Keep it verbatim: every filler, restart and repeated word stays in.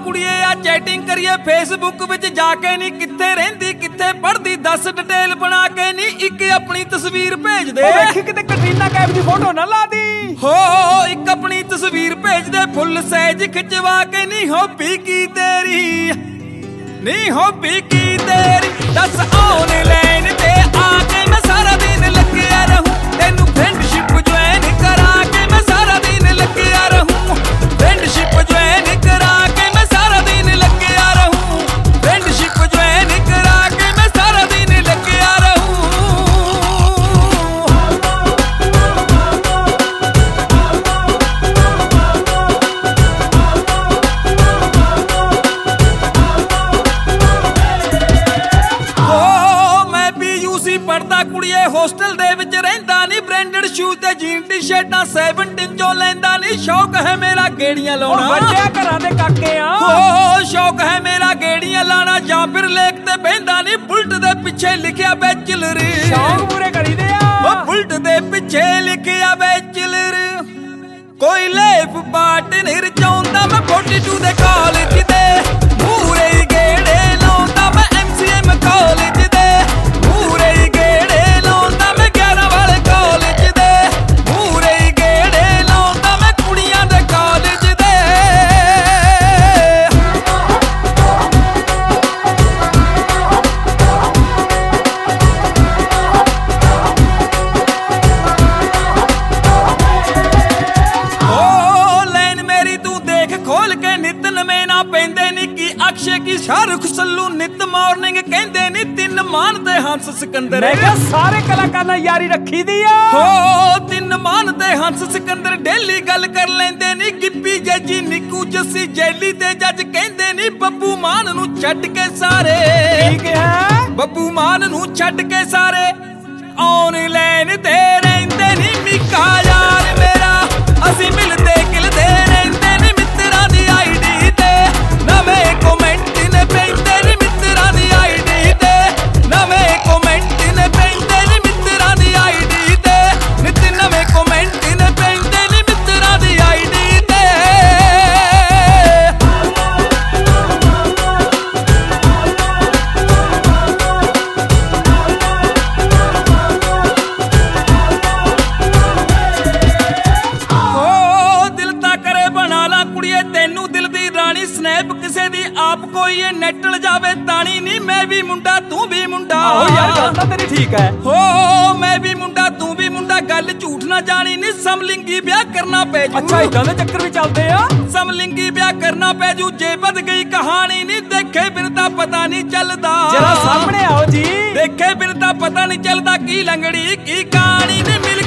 ਕੁੜੀਏ ਆ ਚੈਟਿੰਗ ਕਰੀਏ ਫੇਸਬੁੱਕ ਵਿੱਚ ਜਾ ਕੇ ਨੀ ਕਿੱਥੇ ਰਹਿੰਦੀ ਕਿੱਥੇ ਪੜਦੀ ਦੱਸ ਡਿਟੇਲ ਬਣਾ ਕੇ ਨੀ ਇੱਕ ਆਪਣੀ ਤਸਵੀਰ ਭੇਜ ਦੇ। ਵੇਖੀ ਕਿਤੇ ਕੈਟਰੀਨਾ ਕੈਫ ਦੀ ਫੋਟੋ ਨਾ ਲਾ ਦੀ। ਹੋ ਇੱਕ ਆਪਣੀ ਤਸਵੀਰ ਭੇਜ ਦੇ ਫੁੱਲ ਸਾਈਜ਼ ਖਿਚਵਾ ਕੇ ਨੀ ਹੌਬੀ ਕੀ ਤੇਰੀ ਨੀ ਹੌਬੀ ਕੀ ਤੇਰੀ ਦੱਸ ਆਨਲਾਈਨ ਤੇ ਆ ਕੇ ਮੈਂ ਸਾਰਾ ਦਿਨ ਲੱਗਿਆ ਰਹੂੰ ਤੈਨੂੰ ਫਰੈਂਡਸ਼ਿਪ ਜੁਆਇਨ ਕਰਾ ਕੇ ਮੈਂ ਸਾਰਾ ਦਿਨ ਲੱਗਿਆ ਰਹੂੰ ਫਰੈਂਡਸ਼ਿਪ ਜੁਆਇਨ ਕਰਾ ਕੇ ਮੈਂ ਸਾਰਾ ਦਿਨ ਲੱਗਿਆ ਰਹੂੰ ਫਰੈਂਡਸ਼ਿਪ ਜੁਆਇਨ ਕਰਾ ਕੇ ਮੈਂ ਸਾਰਾ ਦਿਨ ਲੱਗਿਆ ਰਹੂੰ। ਪੜਦਾ ਕੁੜੀਏ ਹੋਸਟਲ ਦੇ ਵਿੱਚ ਰਹਿੰਦਾ ਨੀ ਬ੍ਰਾਂਡਡ ਸ਼ੂਜ਼ ਤੇ ਜੀਨ ਟੀ-ਸ਼ਰਟਾਂ ਸੈਵਨਟੀਨ ਚੋਂ ਲੈਂਦਾ ਨੀ ਸ਼ੌਕ ਹੈ ਮੇਰਾ ਗੇੜੀਆਂ ਲਾਉਣਾ ਵੱਡਿਆ ਘਰਾਂ ਦੇ ਕਾਕੇ ਆ ਹੋ ਸ਼ੌਕ ਹੈ ਮੇਰਾ ਗੇੜੀਆਂ ਲਾਣਾ ਜਾਂ ਫਿਰ ਲੇਕ ਤੇ ਬਹਿੰਦਾ ਨੀ ਬੁਲਟ ਦੇ ਪਿੱਛੇ ਲਿਖਿਆ ਬੈਚਲਰ ਸ਼ੌਕ ਪੂਰੇ ਕਰੀਦੇ ਆ ਉਹ ਬੁਲਟ ਦੇ ਪਿੱਛੇ ਲਿਖਿਆ ਬੈਚਲਰ ਕੋਈ ਲੇਫ ਪਾਰਟਨਰ ਚਾਹੁੰਦਾ ਮੈਂ ਬੋਡੀ ਟੂ ਦੇ ਕਾਲਜ ਦੇ ਮੂਰੇ ਹੀ ਗੇੜੇ ਲਾਉਂਦਾ ਮੈਂ ਐਮ ਸੀ ਐਮ ਕਾਲਜ ਦੇ ਮੂਰੇ ਹੀ ਗੇੜੇ ਲਾਉਂਦਾ ਮੈਂ ਗਿਆਰਾਂ ਵਾਲੇ ਕਾਲਜ ਦੇ ਮੂਰੇ ਹੀ ਗੇੜੇ ਲਾਉਂਦਾ ਮੈਂ ਕੁੜੀਆਂ ਦੇ ਕਾਲਜ ਦੇ। ਓ ਲਾਈਨ ਮੇਰੀ ਤੂੰ ਦੇਖ ਖੋਲ ਕੇ ਨਿਤ ਨਵੇਂ ਨਾ ਪੈਂਦੇ ਨੀ ਕੀ ਅਕਸ਼ੇ ਕੀ ਸ਼ਾਹਰੁਖ ਸੱਲੂ ਨਿਤ ਮਾਰਨਿੰਗ ਕਹਿੰਦੇ ਨੀ ਤਿੰਨ ਮਾਨ ਤੇ ਹੰਸ ਸਿਕੰਦਰ ਮੈਂ ਕਿਹਾ ਸਾਰੇ ਕਲਾਕਾਰਾਂ ਨਾਲ ਯਾਰੀ ਰੱਖੀ ਦੀ ਆ ਹੋ ਤਿੰਨ ਮਾਨ ਤੇ ਹੰਸ ਸਿਕੰਦਰ ਡੇਲੀ ਗੱਲ ਕਰ ਲੈਂਦੇ ਨੀ ਗਿੱਪੀ ਜੱਜੀ ਨਿੱਕੂ ਜੱਸੀ ਜੈਲੀ ਤੇ ਜੱਜ ਕਹਿੰਦੇ ਨੀ ਬੱਬੂ ਮਾਨ ਨੂੰ ਛੱਡ ਕੇ ਸਾਰੇ ਠੀਕ ਹੈ ਬੱਬੂ ਮਾਨ ਨੂੰ ਛੱਡ ਕੇ ਸਾਰੇ ਆਨਲਾਈਨ ਤੇ ਰਹਿੰਦੇ ਨੀ ਮਿੱਕਾ ਯਾਰ ਮੇਰਾ ਅਸੀਂ ਮਿਲਦੇ ਗਿਲਦੇ ਰਹਿੰਦੇ ਨੀ ਮਿੱਤਰਾਂ ਦੀ ਆਈਡੀ ਤੇ ਨਵੇਂ ਕਮੈਂਟ ਨੇ ਪੈਂਦੇ ਨੀ ਮਿੱਤਰਾਂ ਦੀ ਆਈਡੀ ਤੇ ਨਵੇਂ ਕਮੈਂਟ ਨੇ ਪੈਂਦੇ ਨੀ ਮਿੱਤਰਾਂ ਦੀ ਆਈਡੀ ਤੇ ਨਿਤ ਨਵੇਂ ਕਮੈਂਟ ਨੇ ਪੈਂਦੇ ਨੀ ਮਿੱਤਰਾਂ ਦੀ ਆਈਡੀ ਤੇ। ਹੋ ਦਿਲ ਤਾਂ ਕਰੇ ਬਣਾ ਲਾ ਕੁੜੀਏ ਤੈਨੂੰ ਦਿਲ ਦੀ ਰਾਣੀ ਸਨੈਪ ਕਿਸੇ ਦੀ ਆਪ ਕੋਈ ਇਹ ਨੈਟ ਲ ਜਾਵੇ ਤਾਣੀ ਨੀ ਮੈਂ ਵੀ ਮੁੰਡਾ ਤੂੰ ਵੀ ਮੁੰਡਾ ਆਹੋ ਯਾਰ ਗੱਲ ਤਾਂ ਤੇਰੀ ਠੀਕ ਹੈ ਹੋ ਮੈਂ ਵੀ ਮੁੰਡਾ ਤੂੰ ਵੀ ਮੁੰਡਾ ਗੱਲ ਝੂਠ ਨਾ ਜਾਣੀ ਨੀ ਸਮਲਿੰਗੀ ਵਿਆਹ ਕਰਨਾ ਪੈ ਜੂ ਅੱਛਾ ਇਦਾਂ ਦੇ ਚੱਕਰ ਵੀ ਚੱਲਦੇ ਆ ਸਮਲਿੰਗੀ ਵਿਆਹ ਕਰਨਾ ਪੈ ਜੂ ਜੇ ਵੱਧ ਗਈ ਕਹਾਣੀ ਨੀ ਦੇਖੇ ਬਿਨ ਤਾਂ ਪਤਾ ਨਹੀਂ ਚੱਲਦਾ ਜਰਾ ਸਾਹਮਣੇ ਆਓ ਜੀ ਦੇਖੇ ਬਿਨ ਤਾਂ ਪਤਾ ਨਹੀਂ ਚੱਲਦਾ ਕੀ ਲੰਗੜੀ ਕੀ ਕਹਾਣੀ ਨੀ ਮਿਲ